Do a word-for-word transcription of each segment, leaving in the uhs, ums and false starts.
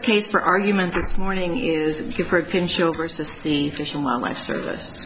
case for argument this morning is Gifford Pinchot versus the Fish and Wildlife Service.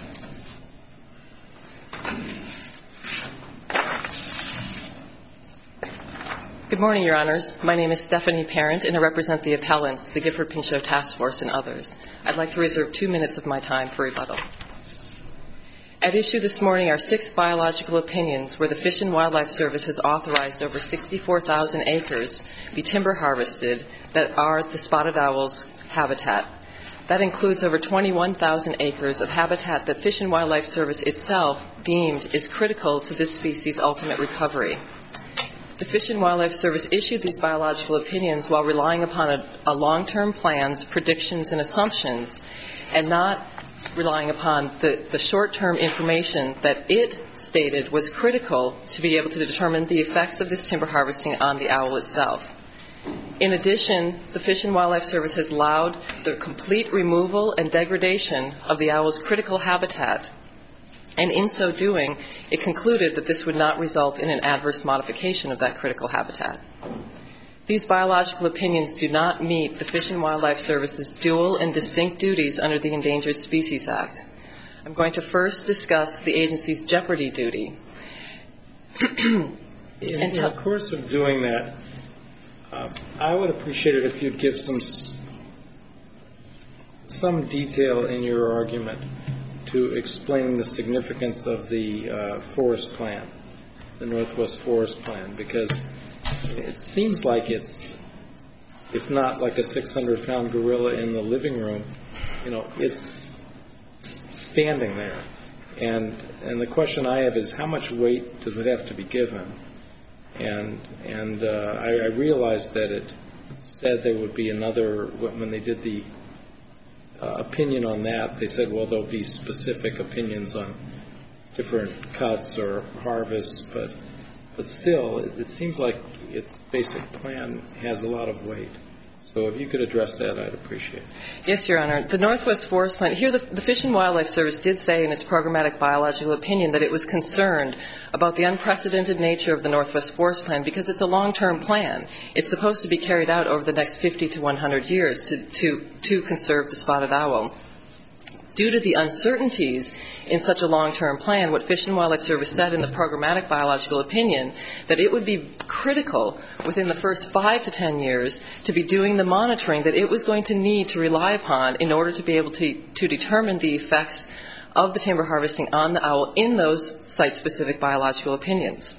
Good morning, Your Honors. My name is Stephanie Parent, and I represent the appellants, the Gifford Pinchot Task Force, and others. I'd like to reserve two minutes of my time for rebuttal. At issue this morning are six biological opinions where the Fish and Wildlife Service has authorized over sixty-four thousand acres be timber harvested that are the spotted owl's habitat. That includes over twenty-one thousand acres of habitat that Fish and Wildlife Service itself deemed is critical to this species' ultimate recovery. The Fish and Wildlife Service issued these biological opinions while relying upon a, a long-term plans, predictions, and assumptions, and not relying upon the, the short-term information that it stated was critical to be able to determine the effects of this timber harvesting on the owl itself. In addition, the Fish and Wildlife Service has allowed the complete removal and degradation of the owl's critical habitat, and in so doing, it concluded that this would not result in an adverse modification of that critical habitat. These biological opinions do not meet the Fish and Wildlife Service's dual and distinct duties under the Endangered Species Act. I'm going to first discuss the agency's jeopardy duty. in, in the course of doing that, uh, I would appreciate it if you'd give some some detail in your argument to explain the significance of the uh, forest plan, the Northwest Forest Plan, because it seems like it's, if not like a six hundred pound gorilla in the living room, you know, it's standing there. And and the question I have is, how much weight does it have to be given? And and uh, I, I realized that it said there would be another, when they did the uh, opinion on that, they said, well, there'll be specific opinions on different cuts or harvests, but but still, it, it seems like its basic plan has a lot of weight. So if you could address that, I'd appreciate it. Yes, Your Honor. The Northwest Forest Plan, here the, the Fish and Wildlife Service did say in its programmatic biological opinion that it was concerned about the unprecedented nature of the Northwest Forest Plan because it's a long-term plan. It's supposed to be carried out over the next fifty to one hundred years to, to, to conserve the spotted owl. Due to the uncertainties in such a long-term plan, what Fish and Wildlife Service said in the programmatic biological opinion, that it would be critical within the first five to ten years to be doing the monitoring that it was going to need to rely upon in order to be able to, to determine the effects of the timber harvesting on the owl in those site-specific biological opinions.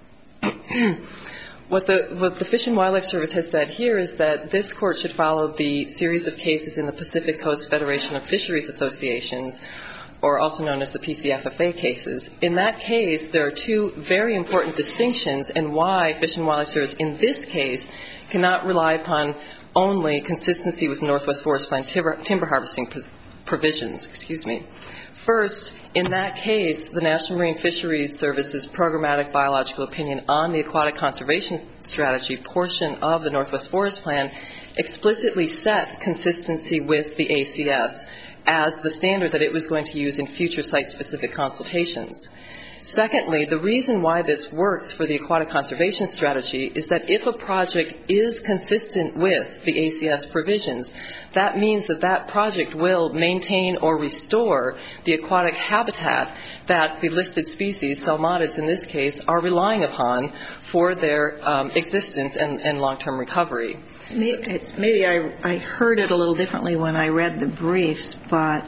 What the, what the Fish and Wildlife Service has said here is that this court should follow the series of cases in the Pacific Coast Federation of Fisheries Associations, or also known as the P C F F A cases. In that case, there are two very important distinctions in why Fish and Wildlife Service in this case cannot rely upon only consistency with Northwest Forest Plan timber, timber harvesting pr- provisions. Excuse me. First, in that case, the National Marine Fisheries Service's programmatic biological opinion on the aquatic conservation strategy portion of the Northwest Forest Plan explicitly set consistency with the A C S as the standard that it was going to use in future site-specific consultations. Secondly, the reason why this works for the aquatic conservation strategy is that if a project is consistent with the A C S provisions, that means that that project will maintain or restore the aquatic habitat that the listed species, salmonids in this case, are relying upon for their um, existence and, and long-term recovery. Maybe, it's, maybe I, I heard it a little differently when I read the briefs, but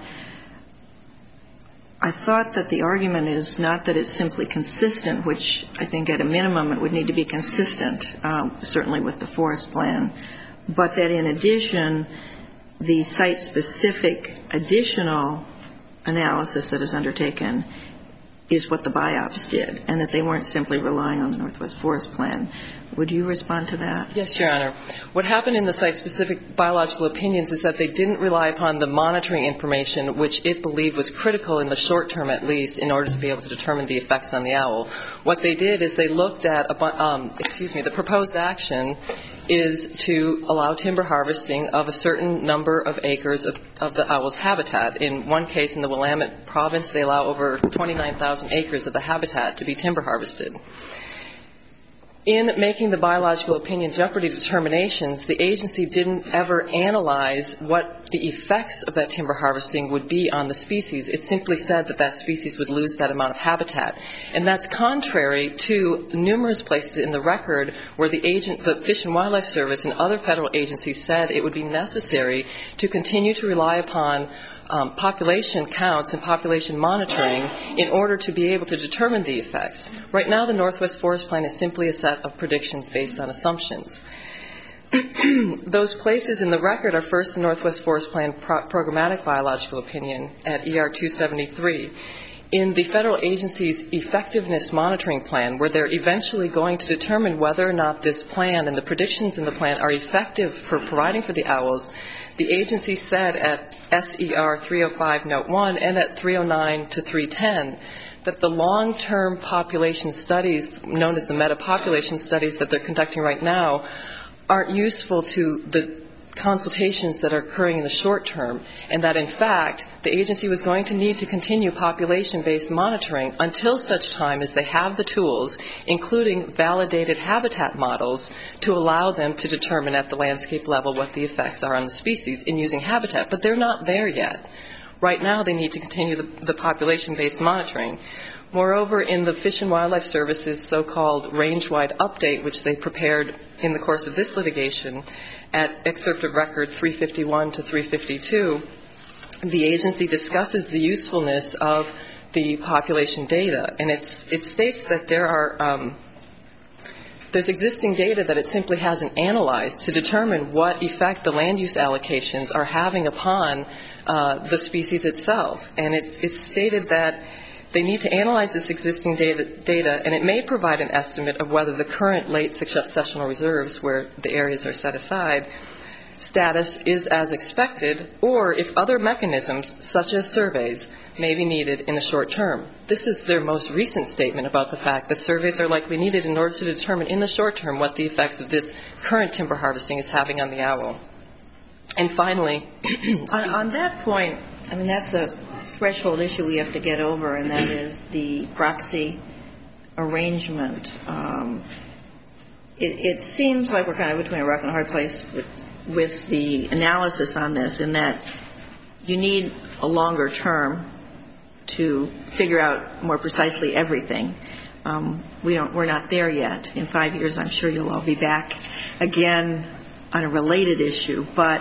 I thought that the argument is not that it's simply consistent, which I think at a minimum it would need to be consistent, um, certainly with the forest plan, but that in addition, the site-specific additional analysis that is undertaken is what the B I O P S did, and that they weren't simply relying on the Northwest Forest Plan. Would you respond to that? Yes, Your Honor. What happened in the site-specific biological opinions is that they didn't rely upon the monitoring information, which it believed was critical in the short term at least, in order to be able to determine the effects on the owl. What they did is they looked at, um, excuse me, the proposed action is to allow timber harvesting of a certain number of acres of, of the owl's habitat. In one case, in the Willamette province, they allow over twenty-nine thousand acres of the habitat to be timber harvested. In making the biological opinion jeopardy determinations, the agency didn't ever analyze what the effects of that timber harvesting would be on the species. It simply said that that species would lose that amount of habitat. And that's contrary to numerous places in the record where the agent, the Fish and Wildlife Service and other federal agencies said it would be necessary to continue to rely upon Um, population counts and population monitoring in order to be able to determine the effects. Right now, the Northwest Forest Plan is simply a set of predictions based on assumptions. Those places in the record are first the Northwest Forest Plan pro- programmatic biological opinion at E R two seventy-three. In the federal agency's effectiveness monitoring plan, where they're eventually going to determine whether or not this plan and the predictions in the plan are effective for providing for the owls, the agency said at S E R three oh five note one and at three oh nine to three ten that the long-term population studies, known as the meta-population studies that they're conducting right now, aren't useful to the consultations that are occurring in the short term, and that in fact the agency was going to need to continue population-based monitoring until such time as they have the tools, including validated habitat models, to allow them to determine at the landscape level what the effects are on the species in using habitat. But they're not there yet. Right now they need to continue the, the population-based monitoring. Moreover, in the Fish and Wildlife Service's so-called range-wide update, which they prepared in the course of this litigation, at excerpt of record three fifty-one to three fifty-two, the agency discusses the usefulness of the population data, and it's, it states that there are um, there's existing data that it simply hasn't analyzed to determine what effect the land use allocations are having upon uh, the species itself. And it's, it's stated that they need to analyze this existing data, data, and it may provide an estimate of whether the current late successional reserves, where the areas are set aside, status is as expected, or if other mechanisms, such as surveys, may be needed in the short term. This is their most recent statement about the fact that surveys are likely needed in order to determine in the short term what the effects of this current timber harvesting is having on the owl. And finally, on, on that point, I mean, that's a threshold issue we have to get over, and that is the proxy arrangement. Um, it, it seems like we're kind of between a rock and a hard place with, with the analysis on this, in that you need a longer term to figure out more precisely everything. Um, we don't, we're not there yet. In five years, I'm sure you'll all be back again on a related issue, but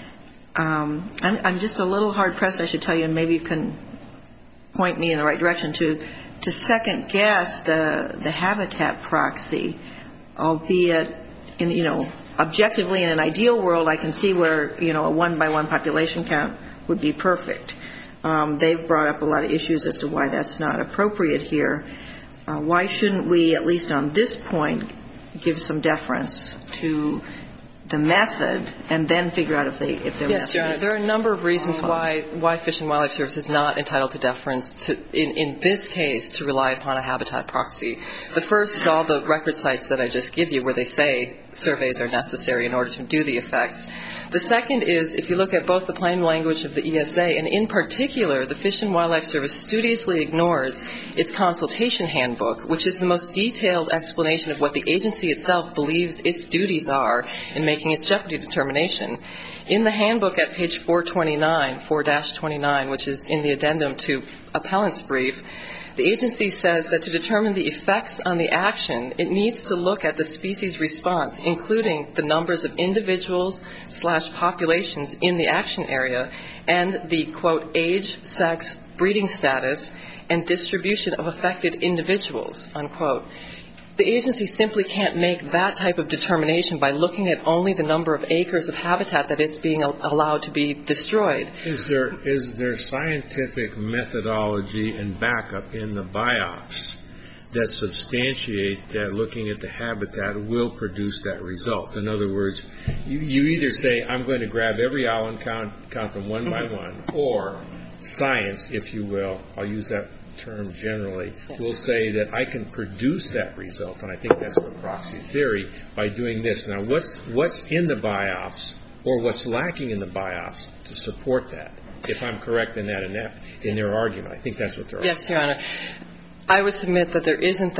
Um, I'm, I'm just a little hard-pressed, I should tell you, and maybe you can point me in the right direction, to, to second-guess the, the habitat proxy, albeit, in, you know, objectively in an ideal world, I can see where, you know, a one-by-one population count would be perfect. Um, they've brought up a lot of issues as to why that's not appropriate here. Uh, why shouldn't we, at least on this point, give some deference to the method and then figure out if they if they're yes, Your Honor. There are a number of reasons why why Fish and Wildlife Service is not entitled to deference to in, in this case to rely upon a habitat proxy. The first is all the record sites that I just give you where they say surveys are necessary in order to do the effects. The second is, if you look at both the plain language of the E S A, and in particular, the Fish and Wildlife Service studiously ignores its consultation handbook, which is the most detailed explanation of what the agency itself believes its duties are in making its jeopardy determination. In the handbook at page four twenty-nine, four dash twenty-nine, which is in the addendum to appellant's brief, the agency says that to determine the effects on the action, it needs to look at the species response, including the numbers of individuals slash populations in the action area and the, quote, age, sex, breeding status, and distribution of affected individuals, unquote. The agency simply can't make that type of determination by looking at only the number of acres of habitat that it's being allowed to be destroyed. Is there is there scientific methodology and backup in the BIOPS that substantiate that looking at the habitat will produce that result? In other words, you, you either say, I'm going to grab every owl and count, count them one by one, or science, if you will, I'll use that term generally, will say that I can produce that result, and I think that's the proxy theory, by doing this. Now, what's what's in the BIOPS, or what's lacking in the BIOPS to support that, if I'm correct in that in their argument? I think that's what they're arguing. Yes, Your Honor. I would submit that there isn't that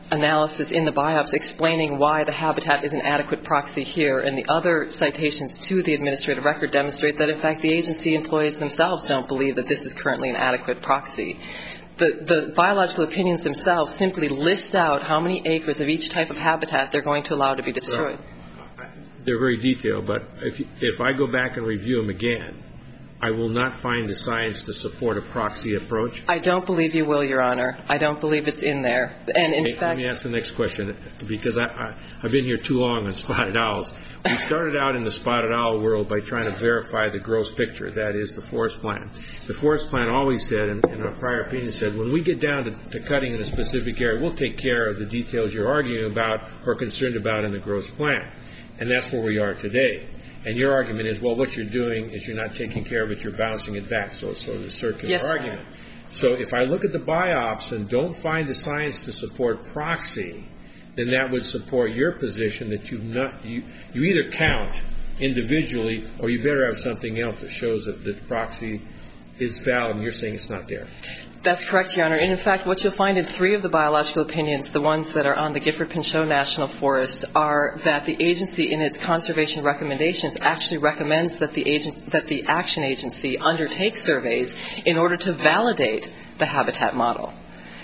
analysis in the BIOPS explaining why the habitat is an adequate proxy here, and the other citations to the administrative record demonstrate that, in fact, the agency employees themselves don't believe that this is currently an adequate proxy. The, the biological opinions themselves simply list out how many acres of each type of habitat they're going to allow to be destroyed. Well, they're very detailed, but if, if I go back and review them again, I will not find the science to support a proxy approach? I don't believe you will, Your Honor. I don't believe it's in there. And in okay, fact, let me ask the next question, because I, I, I've been here too long on spotted owls. We started out in the spotted owl world by trying to verify the gross picture, that is, the forest plan. The forest plan always said, and in our prior opinion said, when we get down to, to cutting in a specific area, we'll take care of the details you're arguing about or concerned about in the gross plan. And that's where we are today. And your argument is, well, what you're doing is you're not taking care of it, you're bouncing it back. So it's sort of a circular yes, argument. So if I look at the BIOPS and don't find the science to support proxy, then that would support your position that you've not, you, you either count individually or you better have something else that shows that the proxy is valid, and you're saying it's not there. That's correct, Your Honor. And in fact, what you'll find in three of the biological opinions, the ones that are on the Gifford-Pinchot National Forest, are that the agency in its conservation recommendations actually recommends that the agency, that the action agency undertake surveys in order to validate the habitat model.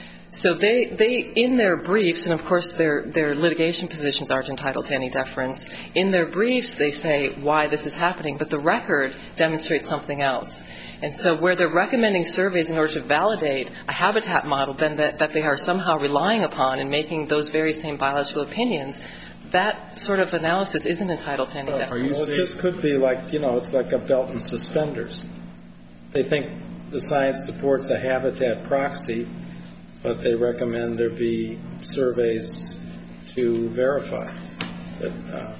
So they, they, in their briefs, and of course their, their litigation positions aren't entitled to any deference, in their briefs they say why this is happening, but the record demonstrates something else. And so where they're recommending surveys in order to validate a habitat model then that, that they are somehow relying upon in making those very same biological opinions, that sort of analysis isn't entitled to any deference. Are you well, this could be like, you know, it's like a belt and suspenders. They think the science supports a habitat proxy, but they recommend there be surveys to verify that. Uh,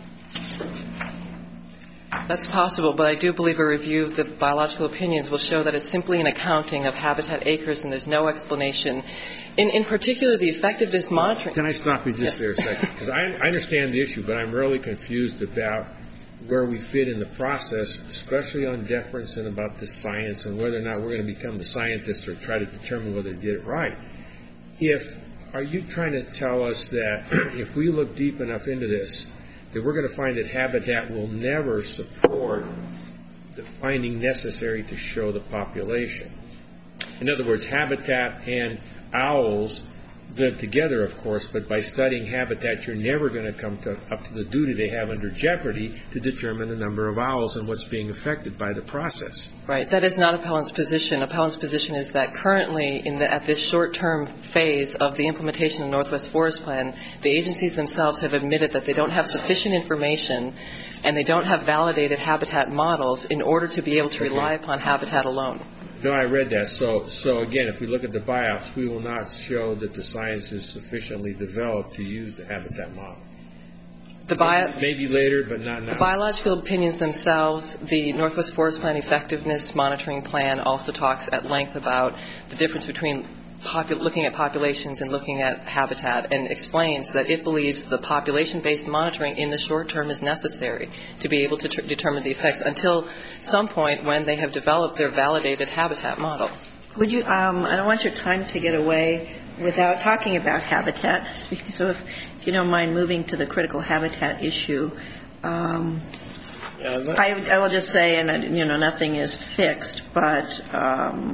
That's possible, but I do believe a review of the biological opinions will show that it's simply an accounting of habitat acres and there's no explanation. In, in particular, the effectiveness monitoring. Can I stop you just yes. there a second? Because I, I understand the issue, but I'm really confused about where we fit in the process, especially on deference and about the science and whether or not we're going to become the scientists or try to determine whether they did it right. If, are you trying to tell us that if we look deep enough into this, that we're going to find that habitat will never support the finding necessary to show the population? In other words, habitat and owls live together, of course, but by studying habitat, you're never going to come to, up to the duty they have under jeopardy to determine the number of owls and what's being affected by the process. Right. That is not Appellant's position. Appellant's position is that currently, in the, at this short-term phase of the implementation of the Northwest Forest Plan, the agencies themselves have admitted that they don't have sufficient information and they don't have validated habitat models in order to be able to okay. rely upon habitat alone. No, I read that. So, so again, if we look at the BIOPS, we will not show that the science is sufficiently developed to use the habitat model. The bio- maybe, maybe later, but not now. The biological opinions themselves, the Northwest Forest Plan Effectiveness Monitoring Plan also talks at length about the difference between Popu- looking at populations and looking at habitat, and explains that it believes the population-based monitoring in the short term is necessary to be able to tr- determine the effects until some point when they have developed their validated habitat model. Would you, um, I don't want your time to get away without talking about habitat, so if, if you don't mind moving to the critical habitat issue. Um, yeah, I, I will just say, and you know, nothing is fixed, but um,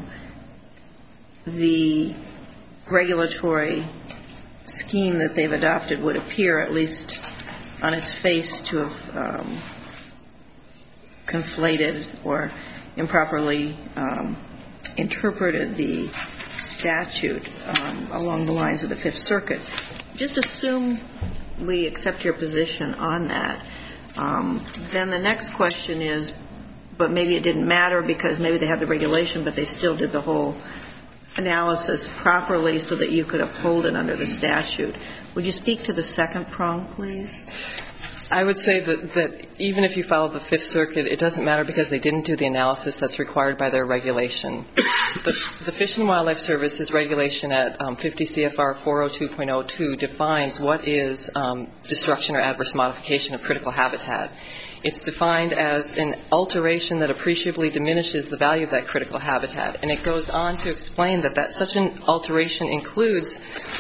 the regulatory scheme that they've adopted would appear, at least on its face, to have um, conflated or improperly um, interpreted the statute um, along the lines of the Fifth Circuit. Just assume we accept your position on that. Um, then the next question is, but maybe it didn't matter because maybe they have the regulation, but they still did the whole analysis properly so that you could uphold it under the statute. Would you speak to the second prong, please? I would say that, that even if you follow the Fifth Circuit, it doesn't matter because they didn't do the analysis that's required by their regulation. the, the Fish and Wildlife Service's regulation at um, fifty C F R four oh two point oh two defines what is um, destruction or adverse modification of critical habitat. It's defined as an alteration that appreciably diminishes the value of that critical habitat. And it goes on to explain that, that such an alteration includes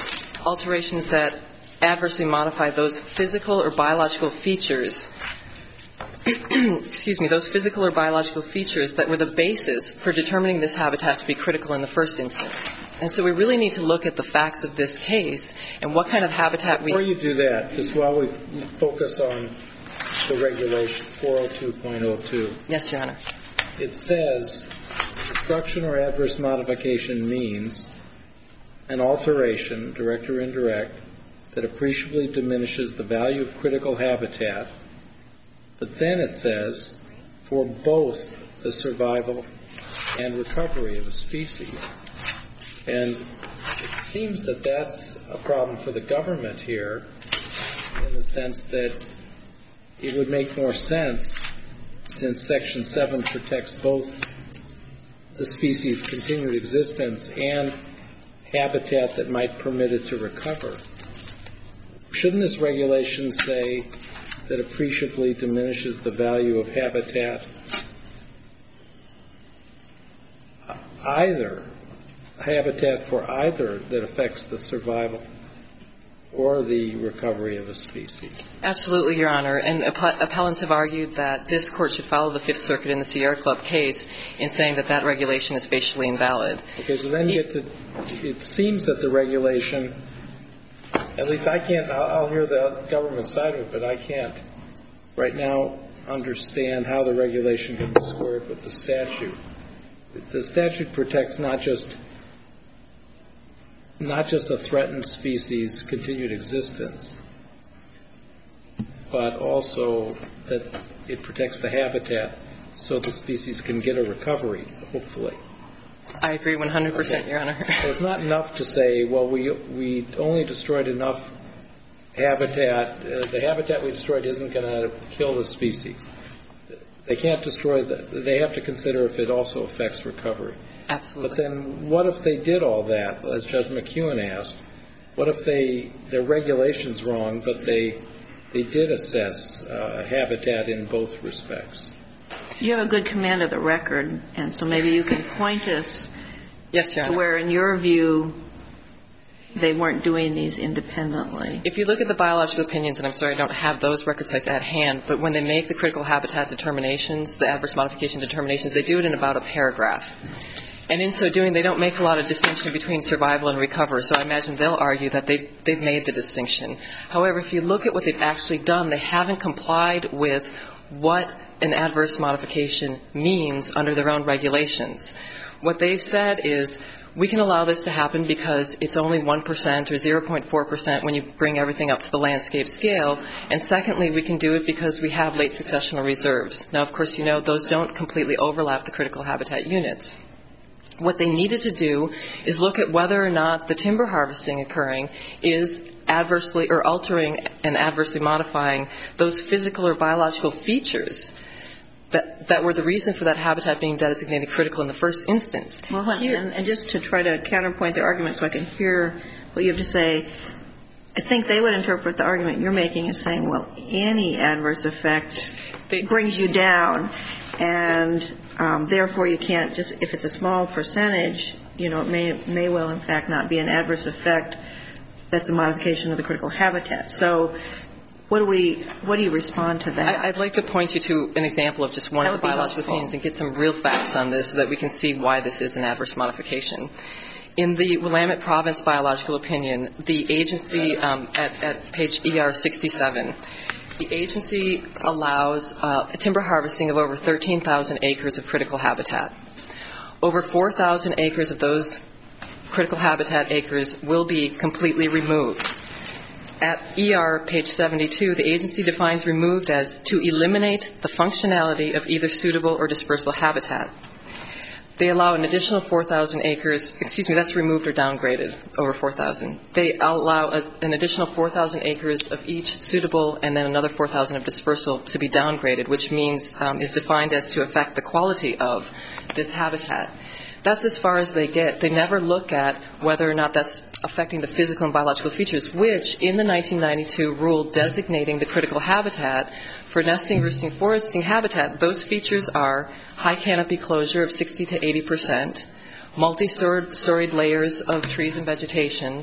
alterations that adversely modify those physical or biological features, excuse me, those physical or biological features that were the basis for determining this habitat to be critical in the first instance. And so we really need to look at the facts of this case and what kind of habitat we... Before you do that, just while we focus on the regulation, four oh two point oh two. Yes, Your Honor. It says destruction or adverse modification means an alteration, direct or indirect, that appreciably diminishes the value of critical habitat. But then it says for both the survival and recovery of a species. And it seems that that's a problem for the government here in the sense that it would make more sense, since Section seven protects both the species' continued existence and habitat that might permit it to recover. Shouldn't this regulation say that appreciably diminishes the value of habitat either, habitat for either that affects the survival or the recovery of a species? Absolutely, Your Honor. And app- appellants have argued that this Court should follow the Fifth Circuit in the Sierra Club case in saying that that regulation is facially invalid. Okay, so then you get to, it seems that the regulation, at least I can't, I'll, I'll hear the government side of it, but I can't right now understand how the regulation can be squared with the statute. The statute protects not just not just a threatened species' continued existence, but also that it protects the habitat so the species can get a recovery, hopefully. I agree one hundred percent, okay. Your Honor. So it's not enough to say, well, we we only destroyed enough habitat. Uh, the habitat we destroyed isn't going to kill the species. They can't destroy the, they have to consider if it also affects recovery. Absolutely. But then what if they did all that, as Judge McEwen asked? What if they, their regulation's wrong, but they they did assess uh, habitat in both respects? You have a good command of the record, and so maybe you can point us yes, Your Honor. to where, in your view, they weren't doing these independently. If you look at the biological opinions, and I'm sorry I don't have those record sites at hand, but when they make the critical habitat determinations, the adverse modification determinations, they do it in about a paragraph. And in so doing, they don't make a lot of distinction between survival and recovery, so I imagine they'll argue that they've, they've made the distinction. However, if you look at what they've actually done, they haven't complied with what an adverse modification means under their own regulations. What they've said is, we can allow this to happen because it's only one percent or zero point four percent when you bring everything up to the landscape scale. And secondly, we can do it because we have late successional reserves. Now, of course, you know, those don't completely overlap the critical habitat units. What they needed to do is look at whether or not the timber harvesting occurring is adversely or altering and adversely modifying those physical or biological features that, that were the reason for that habitat being designated critical in the first instance. Well, and, and just to try to counterpoint the argument so I can hear what you have to say, I think they would interpret the argument you're making as saying, well, any adverse effect they, brings you down, and um, therefore you can't just, if it's a small percentage, you know, it may, may well in fact not be an adverse effect that's a modification of the critical habitat. So what do we, what do you respond to that? I, I'd like to point you to an example of just one of the biological opinions and get some real facts on this so that we can see why this is an adverse modification. In the Willamette Province biological opinion, the agency, um, at, at page E R sixty-seven, the agency allows uh, timber harvesting of over thirteen thousand acres of critical habitat. Over four thousand acres of those critical habitat acres will be completely removed. At E R page seventy-two, the agency defines removed as to eliminate the functionality of either suitable or dispersal habitat. They allow an additional four thousand acres, excuse me, that's removed or downgraded, over four thousand. They allow a, an additional four thousand acres of each suitable and then another four thousand of dispersal to be downgraded, which means um, is defined as to affect the quality of this habitat. That's as far as they get. They never look at whether or not that's affecting the physical and biological features, which in the nineteen ninety-two rule designating the critical habitat for nesting, roosting, foresting habitat, those features are high canopy closure of sixty to eighty percent, multi-storied layers of trees and vegetation,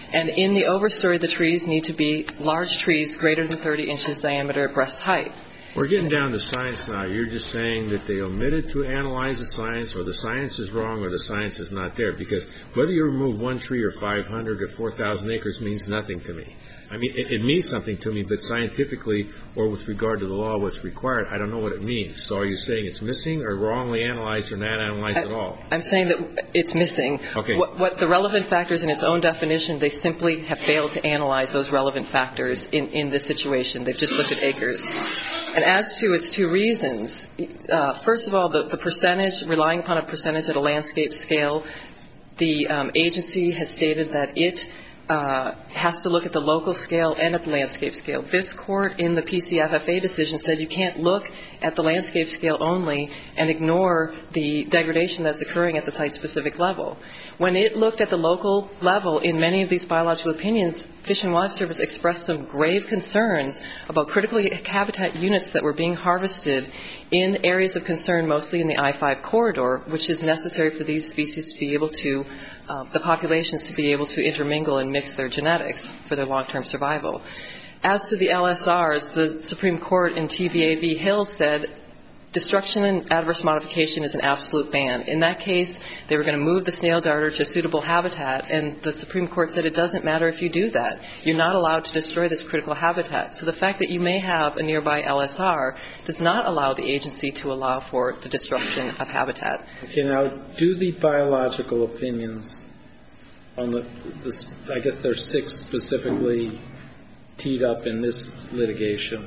And in the overstory, the trees need to be large trees greater than thirty inches diameter at breast height. We're getting down to science now. You're just saying that they omitted to analyze the science, or the science is wrong, or the science is not there. Because whether you remove one tree or five hundred or four thousand acres means nothing to me. I mean, it, it means something to me, but scientifically or with regard to the law, what's required, I don't know what it means. So are you saying it's missing or wrongly analyzed or not analyzed I, at all? I'm saying that it's missing. Okay. What, what the relevant factors in its own definition, they simply have failed to analyze those relevant factors in, in this situation. They've just looked at acres. And as to its two reasons, uh, first of all, the, the percentage, relying upon a percentage at a landscape scale, the um, agency has stated that it Uh, has to look at the local scale and at the landscape scale. This court in the P C F F A decision said you can't look at the landscape scale only and ignore the degradation that's occurring at the site-specific level. When it looked at the local level in many of these biological opinions, Fish and Wildlife Service expressed some grave concerns about critical habitat units that were being harvested in areas of concern, mostly in the I five corridor, which is necessary for these species to be able to Uh, the populations to be able to intermingle and mix their genetics for their long-term survival. As to the L S Rs, the Supreme Court in T V A v. Hill said destruction and adverse modification is an absolute ban. In that case, they were going to move the snail darter to suitable habitat, and the Supreme Court said it doesn't matter if you do that. You're not allowed to destroy this critical habitat. So the fact that you may have a nearby L S R does not allow the agency to allow for the destruction of habitat. Okay, now, do the biological opinions on the, the I guess there's six specifically teed up in this litigation,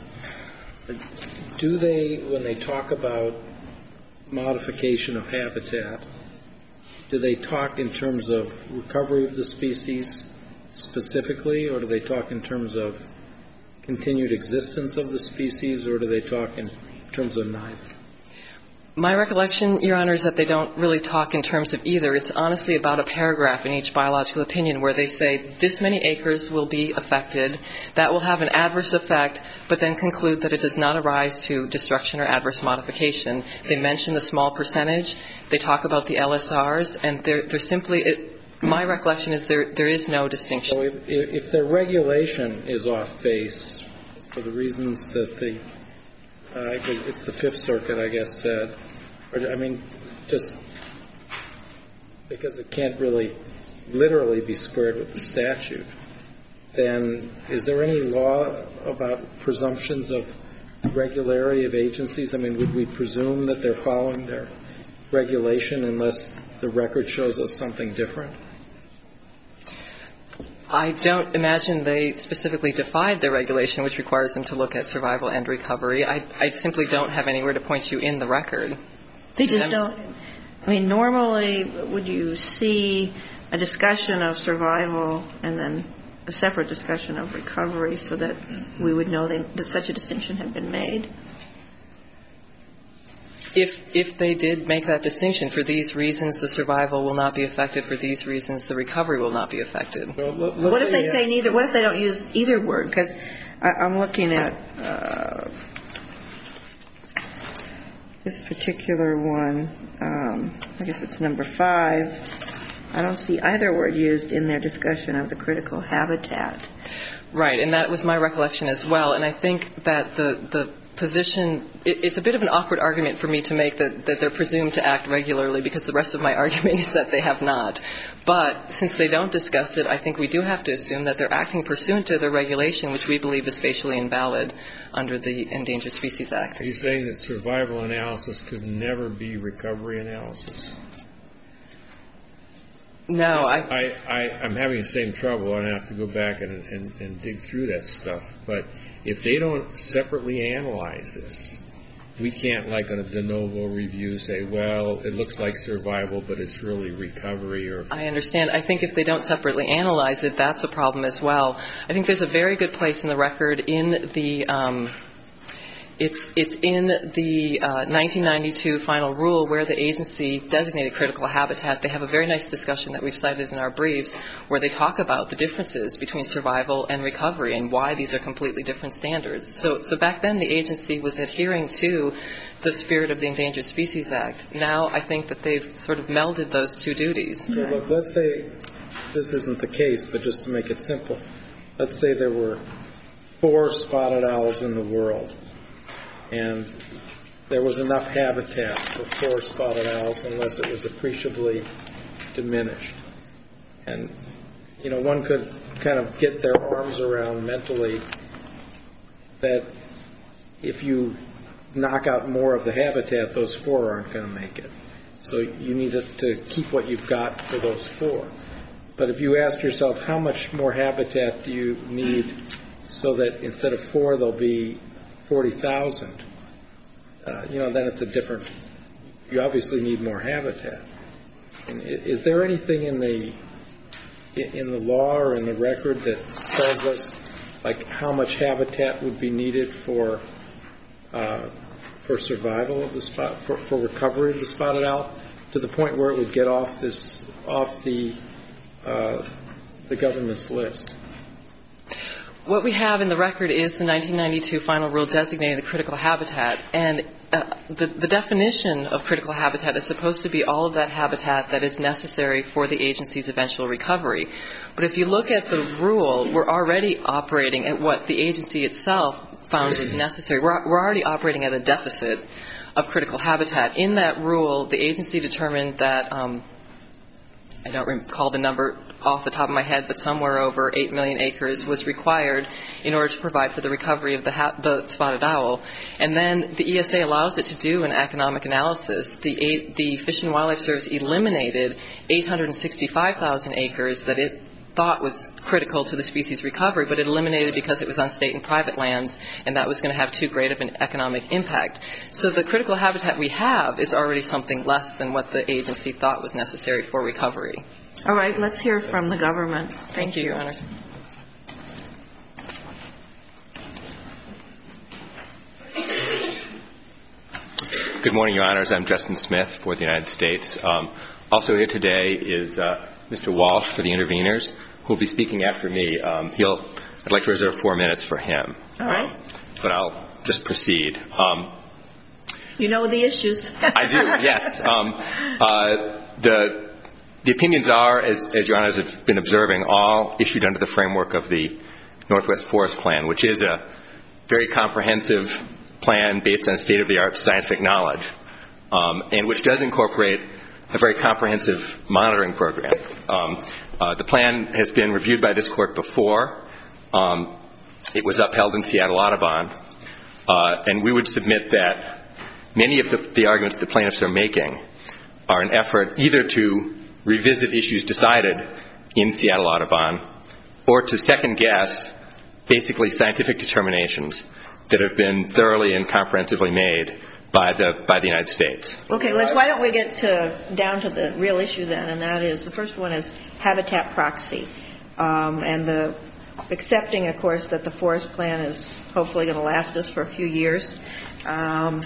do they, when they talk about modification of habitat, do they talk in terms of recovery of the species specifically, or do they talk in terms of continued existence of the species, or do they talk in terms of neither? My recollection, Your Honor, is that they don't really talk in terms of either. It's honestly about a paragraph in each biological opinion where they say this many acres will be affected, that will have an adverse effect, but then conclude that it does not arise to destruction or adverse modification. They mention the small percentage. They talk about the L S Rs, and they're, they're simply, it, my recollection is there, there is no distinction. So if, if their regulation is off base for the reasons that the Uh, it's the Fifth Circuit, I guess, said. Or, I mean, just because it can't really literally be squared with the statute, then is there any law about presumptions of regularity of agencies? I mean, would we presume that they're following their regulation unless the record shows us something different? I don't imagine they specifically defied their regulation, which requires them to look at survival and recovery. I, I simply don't have anywhere to point you in the record. They just don't. I mean, normally, would you see a discussion of survival and then a separate discussion of recovery so that we would know that, that such a distinction had been made? If if they did make that distinction, for these reasons the survival will not be affected, for these reasons the recovery will not be affected. Well, let, what if they say neither? What if they don't use either word? Because I'm looking at uh, this particular one. Um, I guess it's number five. I don't see either word used in their discussion of the critical habitat. Right, and that was my recollection as well. And I think that the the position, it, it's a bit of an awkward argument for me to make that, that they're presumed to act regularly, because the rest of my argument is that they have not. But since they don't discuss it, I think we do have to assume that they're acting pursuant to their regulation, which we believe is facially invalid under the Endangered Species Act. Are you saying that survival analysis could never be recovery analysis? No, I, I, I, I'm having the same trouble, and I have to go back and, and, and dig through that stuff. But if they don't separately analyze this, we can't, like on a de novo review, say, well, it looks like survival, but it's really recovery. Or I understand. I think if they don't separately analyze it, that's a problem as well. I think there's a very good place in the record in the um, It's it's in the uh, nineteen ninety-two final rule where the agency designated critical habitat. They have a very nice discussion that we've cited in our briefs where they talk about the differences between survival and recovery and why these are completely different standards. So, so back then the agency was adhering to the spirit of the Endangered Species Act. Now I think that they've sort of melded those two duties. Okay, look, let's say this isn't the case, but just to make it simple, let's say there were four spotted owls in the world, and there was enough habitat for four spotted owls unless it was appreciably diminished. And, you know, one could kind of get their arms around mentally that if you knock out more of the habitat, those four aren't going to make it. So you need to keep what you've got for those four. But if you ask yourself, how much more habitat do you need so that instead of four, there'll be forty thousand, uh, you know, then it's a different, you obviously need more habitat. And is there anything in the in the law or in the record that tells us, like, how much habitat would be needed for uh, for survival of the spot, for, for recovery of the spotted owl, to the point where it would get off this off the uh, the government's list? What we have in the record is the nineteen ninety-two final rule designating the critical habitat, and uh, the, the definition of critical habitat is supposed to be all of that habitat that is necessary for the agency's eventual recovery. But if you look at the rule, we're already operating at what the agency itself found is necessary. We're, we're already operating at a deficit of critical habitat. In that rule, the agency determined that, um, I don't recall the number off the top of my head, but somewhere over eight million acres was required in order to provide for the recovery of the, ha- the spotted owl. And then the E S A allows it to do an economic analysis. The, eight, the Fish and Wildlife Service eliminated eight hundred sixty-five thousand acres that it thought was critical to the species recovery, but it eliminated because it was on state and private lands, and that was going to have too great of an economic impact. So the critical habitat we have is already something less than what the agency thought was necessary for recovery. All right, let's hear from the government. Thank, Thank you, you, Your Honors. Good morning, Your Honors. I'm Justin Smith for the United States. Um, also here today is uh, Mister Walsh for the interveners, who will be speaking after me. Um, he'll, I'd like to reserve four minutes for him. All right. Um, but I'll just proceed. Um, you know the issues. I do, yes. Um, uh, the the opinions are, as, as Your Honors have been observing, all issued under the framework of the Northwest Forest Plan, which is a very comprehensive plan based on state-of-the-art scientific knowledge, um, and which does incorporate a very comprehensive monitoring program. Um, uh, the plan has been reviewed by this court before. Um, it was upheld in Seattle Audubon, uh, and we would submit that many of the, the arguments the plaintiffs are making are an effort either to revisit issues decided in Seattle Audubon or to second-guess basically scientific determinations that have been thoroughly and comprehensively made by the by the United States. Okay, let's, why don't we get to, down to the real issue then, and that is, the first one is habitat proxy. Um, and the accepting, of course, that the forest plan is hopefully going to last us for a few years. Um,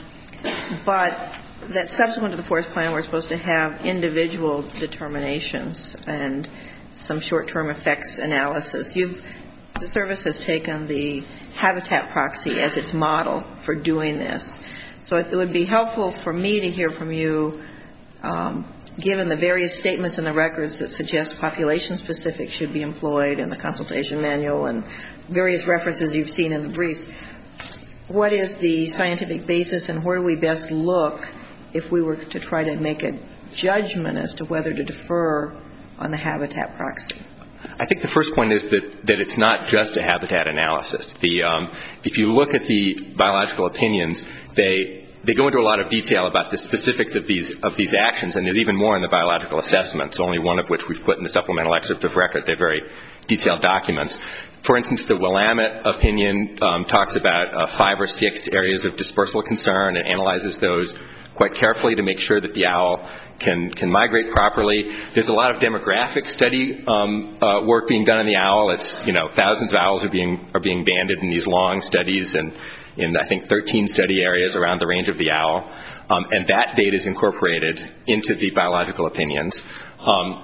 but that subsequent to the forest plan, we're supposed to have individual determinations and some short-term effects analysis. You've, the service has taken the habitat proxy as its model for doing this. So it would be helpful for me to hear from you, um, given the various statements in the records that suggest population-specific should be employed in the consultation manual and various references you've seen in the briefs. What is the scientific basis, and where do we best look if we were to try to make a judgment as to whether to defer on the habitat proxy? I think the first point is that, that it's not just a habitat analysis. The, um, if you look at the biological opinions, they they go into a lot of detail about the specifics of these of these actions, and there's even more in the biological assessments, only one of which we've put in the supplemental excerpt of record. They're very detailed documents. For instance, the Willamette opinion um, talks about uh, five or six areas of dispersal concern and analyzes those quite carefully to make sure that the owl can can migrate properly. There's a lot of demographic study um, uh, work being done on the owl. It's, you know, thousands of owls are being are being banded in these long studies, and in I think thirteen study areas around the range of the owl, um, and that data is incorporated into the biological opinions. Um,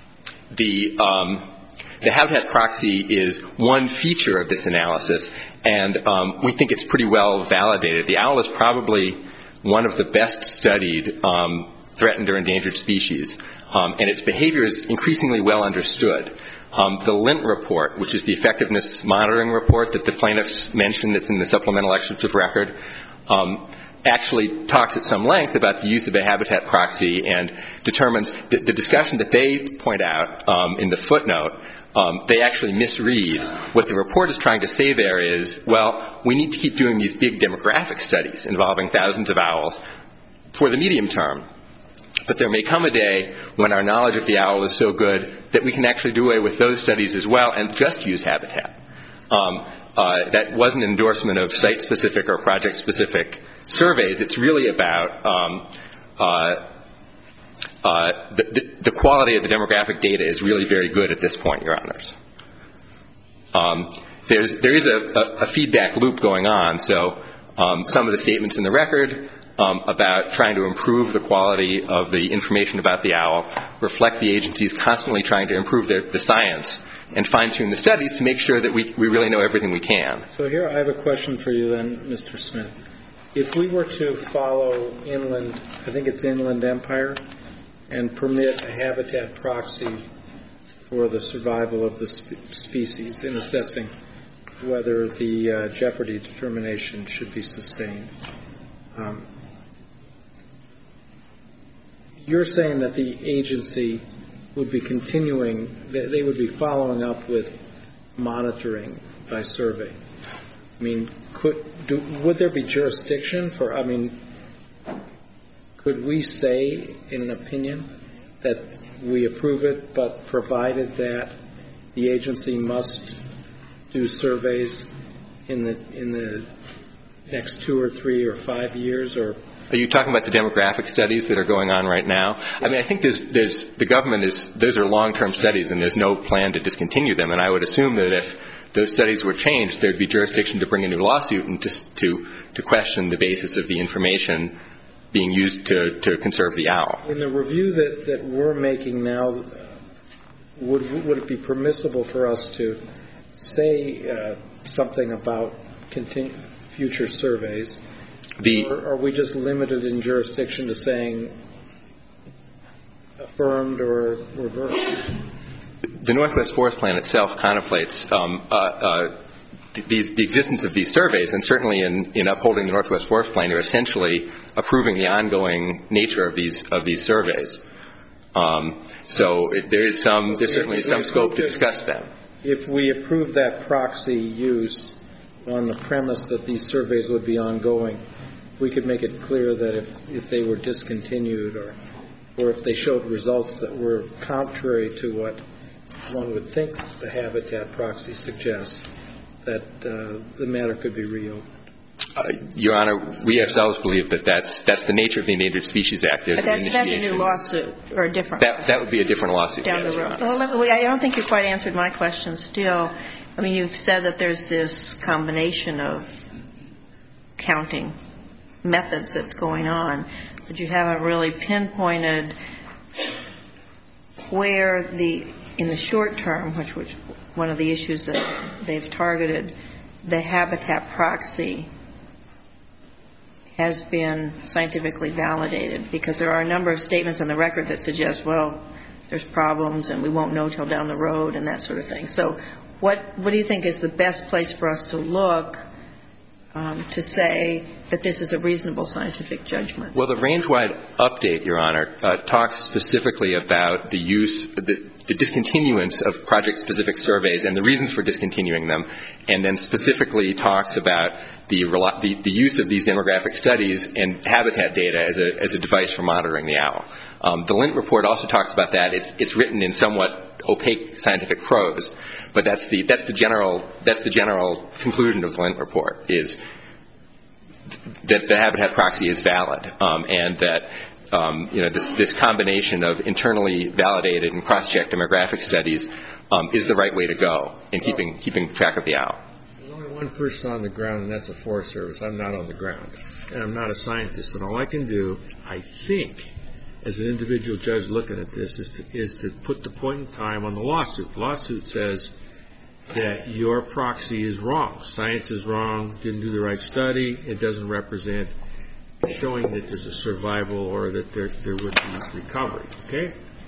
the um, the habitat proxy is one feature of this analysis, and um, we think it's pretty well validated. The owl is probably one of the best studied um, threatened or endangered species. um, and its behavior is increasingly well understood. Um, the Lint report, which is the effectiveness monitoring report that the plaintiffs mentioned that's in the supplemental excerpts of record, um, actually talks at some length about the use of a habitat proxy and determines that the discussion that they point out um, in the footnote, um, they actually misread. What the report is trying to say there is, well, we need to keep doing these big demographic studies involving thousands of owls for the medium term. But there may come a day when our knowledge of the owl is so good that we can actually do away with those studies as well and just use habitat. Um, uh, that wasn't an endorsement of site-specific or project-specific surveys. It's really about um, uh, uh, the, the quality of the demographic data is really very good at this point, Your Honors. Um, there's, there is a, a, a feedback loop going on. So um, some of the statements in the record um, about trying to improve the quality of the information about the owl reflect the agencies constantly trying to improve their, the science and fine-tune the studies to make sure that we, we really know everything we can. So here I have a question for you then, Mister Smith. If we were to follow inland, I think it's Inland Empire, and permit a habitat proxy for the survival of the spe- species in assessing whether the uh, jeopardy determination should be sustained, um, you're saying that the agency would be continuing, they would be following up with monitoring by survey. I mean, could do, would there be jurisdiction for, I mean, could we say in an opinion that we approve it, but provided that the agency must do surveys in the in the next two or three or five years, or? Are you talking about the demographic studies that are going on right now? I mean, I think there's, there's, the government is, those are long-term studies and there's no plan to discontinue them. And I would assume that if those studies were changed, there'd be jurisdiction to bring a new lawsuit and to, to, to question the basis of the information being used to, to conserve the owl. In the review that, that we're making now, would, would it be permissible for us to say uh, something about continue, future surveys? The, or are we just limited in jurisdiction to saying affirmed or reversed? The Northwest Forest Plan itself contemplates um, uh, uh, these, the existence of these surveys, and certainly in, in upholding the Northwest Forest Plan, you're essentially approving the ongoing nature of these of these surveys. Um, so it, there is some, there's certainly some scope to discuss them. If we approve that proxy use on the premise that these surveys would be ongoing, we could make it clear that if, if they were discontinued or or if they showed results that were contrary to what one would think the habitat proxy suggests, that uh, the matter could be reopened. Uh, Your Honor, we ourselves believe that that's that's the nature of the Endangered Species Act. But that's, that's a new lawsuit or a different that that would be a different lawsuit down yes, the road. Well, I don't think you quite answered my question still. I mean, you've said that there's this combination of counting methods that's going on, but you haven't really pinpointed where the, in the short term, which was one of the issues that they've targeted, the habitat proxy has been scientifically validated, because there are a number of statements in the record that suggest, well, there's problems and we won't know till down the road and that sort of thing. So what, what do you think is the best place for us to look Um, to say that this is a reasonable scientific judgment? Well, the range-wide update, Your Honor, uh, talks specifically about the use, the, the discontinuance of project-specific surveys and the reasons for discontinuing them, and then specifically talks about the, the, the use of these demographic studies and habitat data as a, as a device for monitoring the owl. Um, the Lint report also talks about that. It's, it's written in somewhat opaque scientific prose. But that's the that's the general that's the general conclusion of the Lint report, is that the habitat proxy is valid, um, and that um, you know this this combination of internally validated and cross-checked demographic studies um, is the right way to go in keeping oh. keeping track of the owl. There's only one person on the ground, and that's the Forest Service. I'm not on the ground, and I'm not a scientist. And all I can do, I think, as an individual judge looking at this, is to, is to put the point in time on the lawsuit. The lawsuit says that your proxy is wrong. Science is wrong, didn't do the right study, it doesn't represent showing that there's a survival or that there, there would be recovery. Okay?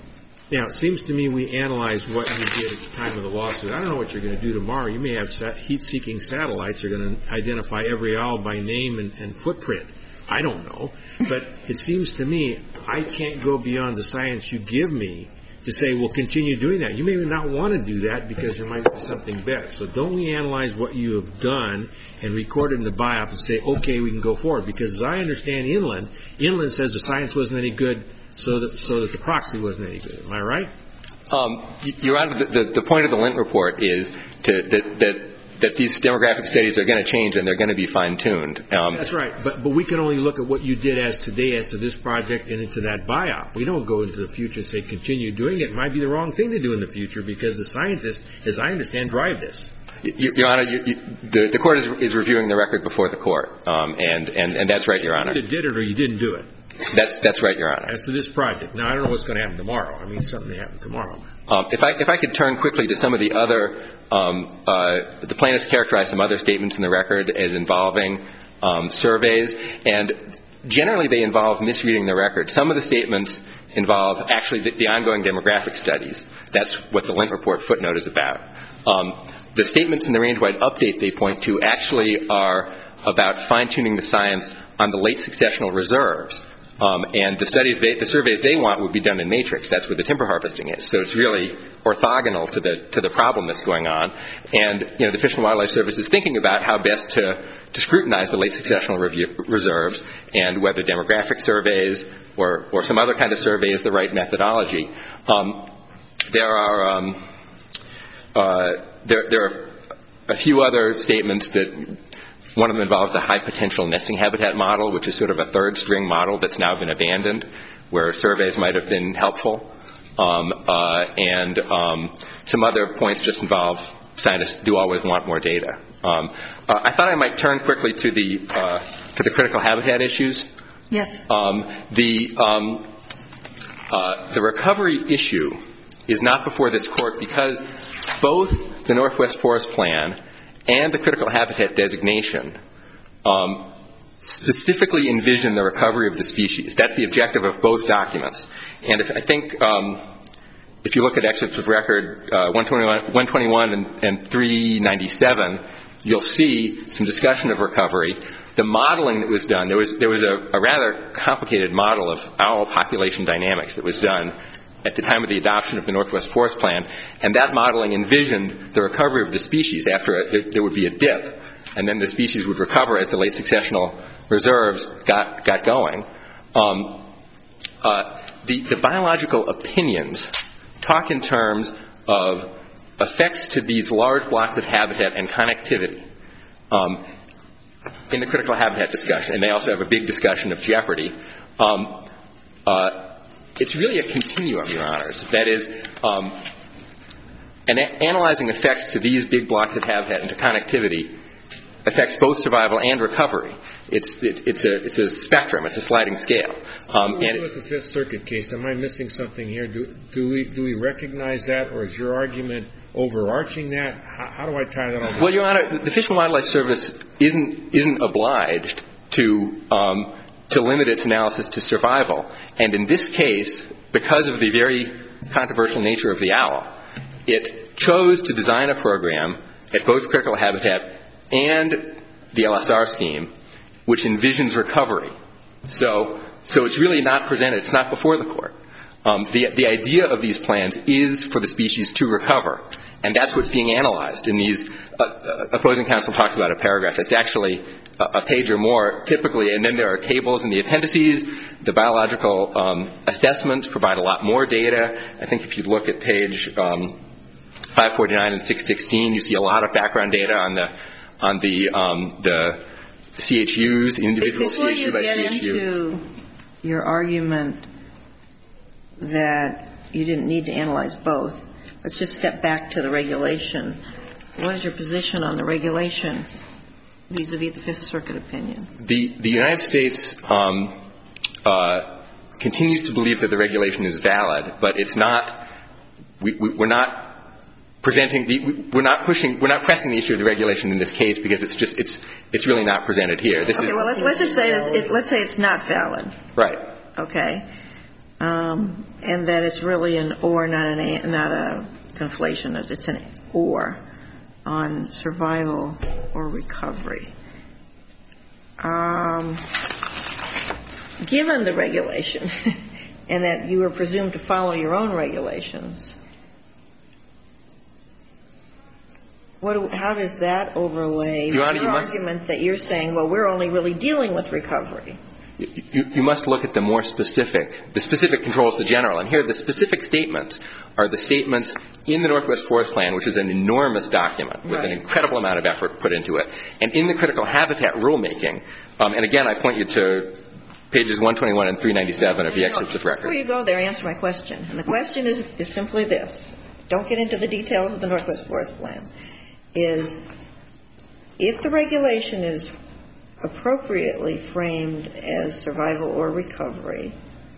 Now, it seems to me we analyze what you did at the time of the lawsuit. I don't know what you're going to do tomorrow. You may have sat- heat-seeking satellites that are going to identify every owl by name and, and footprint. I don't know. But it seems to me I can't go beyond the science you give me to say, well, continue doing that. You may not want to do that because there might be something better. So don't we analyze what you have done and record it in the biopsy and say, okay, we can go forward? Because as I understand Inland, Inland says the science wasn't any good, so that, so that the proxy wasn't any good. Am I right? Um, Your Honor, the, the, the point of the Lint report is to, that, that that these demographic studies are going to change and they're going to be fine-tuned. Um, That's right. But but we can only look at what you did as today as to this project and into that biop. We don't go into the future and say continue doing it. It might be the wrong thing to do in the future because the scientists, as I understand, drive this. Your Honor, you, you, the, the court is, is reviewing the record before the court, um, and, and, and that's right, Your Honor. You either did it or you didn't do it. That's that's right, Your Honor. As to this project. Now, I don't know what's going to happen tomorrow. I mean, something may happen tomorrow. Um, if I if I could turn quickly to some of the other, um, uh, the plaintiffs characterized some other statements in the record as involving um, surveys, and generally they involve misreading the record. Some of the statements involve actually the, the ongoing demographic studies. That's what the Lint report footnote is about. Um, the statements in the range-wide update they point to actually are about fine-tuning the science on the late successional reserves. Um, and the studies, they, the surveys they want would be done in matrix. That's where the timber harvesting is. So it's really orthogonal to the to the problem that's going on. And you know, the Fish and Wildlife Service is thinking about how best to, to scrutinize the late successional review, reserves and whether demographic surveys or or some other kind of survey is the right methodology. Um, there are um, uh, there there are a few other statements that. One of them involves the high-potential nesting habitat model, which is sort of a third-string model that's now been abandoned, where surveys might have been helpful. Um, uh, and um, some other points just involve scientists do always want more data. Um, uh, I thought I might turn quickly to the uh, to the critical habitat issues. Yes. Um, the um, uh, the recovery issue is not before this court because both the Northwest Forest Plan and the critical habitat designation um, specifically envision the recovery of the species. That's the objective of both documents. And if, I think um, if you look at excerpts of record uh, one twenty-one, one twenty-one and, and three ninety-seven, you'll see some discussion of recovery. The modeling that was done, there was there was a, a rather complicated model of owl population dynamics that was done at the time of the adoption of the Northwest Forest Plan, and that modeling envisioned the recovery of the species after a, there would be a dip, and then the species would recover as the late successional reserves got got going. Um, uh, the, the biological opinions talk in terms of effects to these large blocks of habitat and connectivity um, in the critical habitat discussion, and they also have a big discussion of jeopardy. Um, uh, It's really a continuum, Your Honors. That is, um, and a- analyzing effects to these big blocks of habitat and to connectivity affects both survival and recovery. It's it's, it's a it's a spectrum. It's a sliding scale. Um, What and was the Fifth Circuit case? Am I missing something here? Do do we do we recognize that, or is your argument overarching that? How, how do I tie that all? Well, Your Honor, the Fish and Wildlife Service isn't isn't obliged to. Um, to limit its analysis to survival. And in this case, because of the very controversial nature of the owl, it chose to design a program at both critical habitat and the L S R scheme, which envisions recovery. So, so it's really not presented, it's not before the court. Um, the, the idea of these plans is for the species to recover. And that's what's being analyzed in these, uh, uh, opposing counsel talks about a paragraph. It's actually a, a page or more typically, and then there are tables in the appendices. The biological um, assessments provide a lot more data. I think if you look at page um, five forty-nine and six sixteen, you see a lot of background data on the on the um, the C H Us, the individual Before C H U by C H U. Before you get into your argument that you didn't need to analyze both, let's just step back to the regulation. What is your position on the regulation vis-a-vis the Fifth Circuit opinion? The, the United States um, uh, continues to believe that the regulation is valid, but it's not. We, we, we're not presenting. The, we, we're not pushing. We're not pressing the issue of the regulation in this case because it's just. It's. It's really not presented here. This okay. is, Well, let's, let's just say this, it, let's say it's not valid. right. Okay. um, and that it's really an or, not an a, not a conflation. It's an or on survival or recovery. Um, given the regulation and that you are presumed to follow your own regulations, what, how does that overlay Your Honor, your you must, argument that you're saying, well, we're only really dealing with recovery? You, you must look at the more specific. The specific controls the general. And here the specific statements are the statements in the Northwest Forest Plan, which is an enormous document with right. an incredible amount of effort put into it. And in the critical habitat rulemaking, um, and again, I point you to pages one twenty-one and three ninety-seven of the excerpts of record. Before you go there, answer my question. And the question is, is simply this. Don't get into the details of the Northwest Forest Plan. Is if the regulation is appropriately framed as survival or recovery,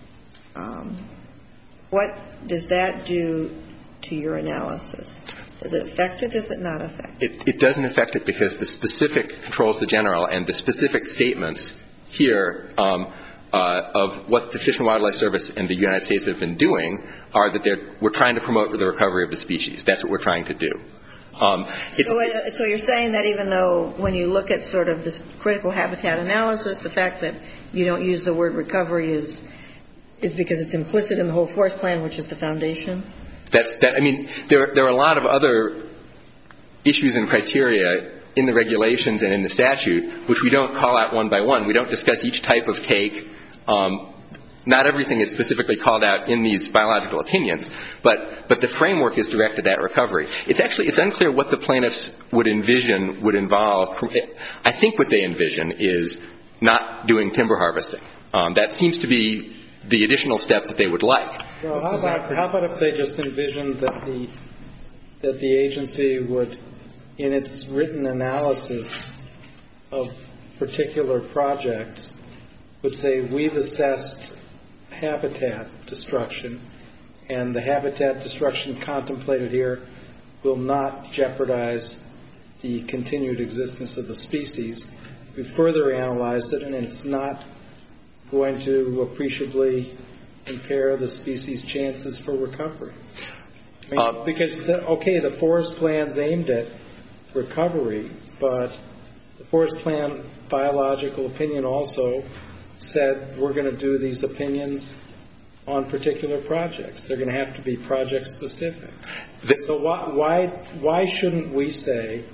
um, what does that do to your analysis? Does it affect it? Does it not affect it? It, it doesn't affect it because the specific controls the general, and the specific statements here um, uh, of what the Fish and Wildlife Service and the United States have been doing are that they're, we're trying to promote the recovery of the species. That's what we're trying to do. Um, it's, so, uh, so you're saying that even though when you look at sort of this critical habitat analysis, the fact that you don't use the word recovery is is because it's implicit in the whole forest plan, which is the foundation? That's that. I mean, there there are a lot of other issues and criteria in the regulations and in the statute which we don't call out one by one. We don't discuss each type of take. Um, Not everything is specifically called out in these biological opinions, but but the framework is directed at recovery. It's actually it's unclear what the plaintiffs would envision would involve. I think what they envision is not doing timber harvesting. Um, that seems to be the additional step that they would like. Well, how about how about if they just envisioned that the that the agency would, in its written analysis of particular projects, would say we've assessed habitat destruction, and the habitat destruction contemplated here will not jeopardize the continued existence of the species. We further analyzed it, and it's not going to appreciably impair the species' chances for recovery. I mean, uh, because, the, okay, the forest plan's aimed at recovery, but the forest plan biological opinion also said we're going to do these opinions on particular projects. They're going to have to be project specific. So why why why shouldn't we say,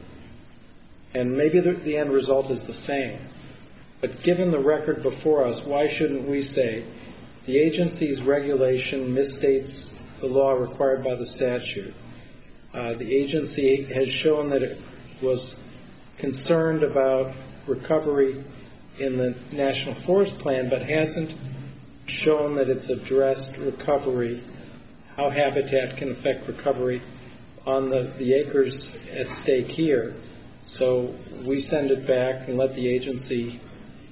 and maybe the, the end result is the same, but given the record before us, why shouldn't we say the agency's regulation misstates the law required by the statute? Uh, the agency has shown that it was concerned about recovery in the National Forest Plan, but hasn't shown that it's addressed recovery, how habitat can affect recovery on the, the acres at stake here. So we send it back and let the agency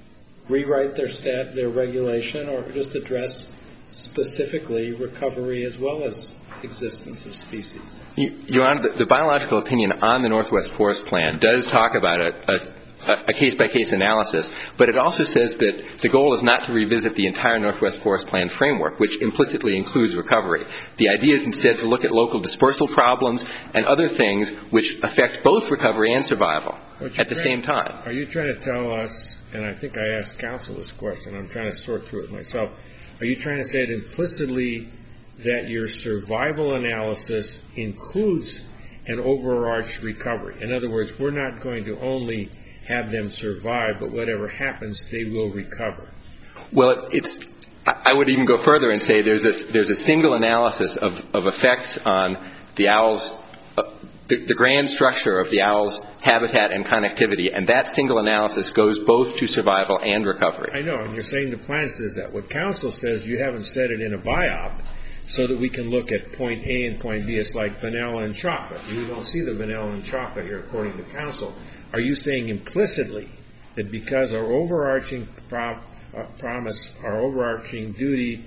rewrite their stat, their regulation, or just address specifically recovery as well as existence of species. Your Honor, the, the biological opinion on the Northwest Forest Plan does talk about a, a a case-by-case analysis, but it also says that the goal is not to revisit the entire Northwest Forest Plan framework, which implicitly includes recovery. The idea is instead to look at local dispersal problems and other things which affect both recovery and survival at the same time. Are you trying to tell us, and I think I asked counsel this question, I'm trying to sort through it myself, are you trying to say it implicitly that your survival analysis includes an overarched recovery? In other words, we're not going to only have them survive, but whatever happens, they will recover. Well, it's. I would even go further and say there's a there's a single analysis of, of effects on the owl's uh, the, the grand structure of the owl's habitat and connectivity, and that single analysis goes both to survival and recovery. I know, and you're saying the plan says that. What counsel says, you haven't said it in a biop, so that we can look at point A and point B. It's like vanilla and chocolate. You don't see the vanilla and chocolate here, according to counsel. Are you saying implicitly that because our overarching pro- uh, promise, our overarching duty,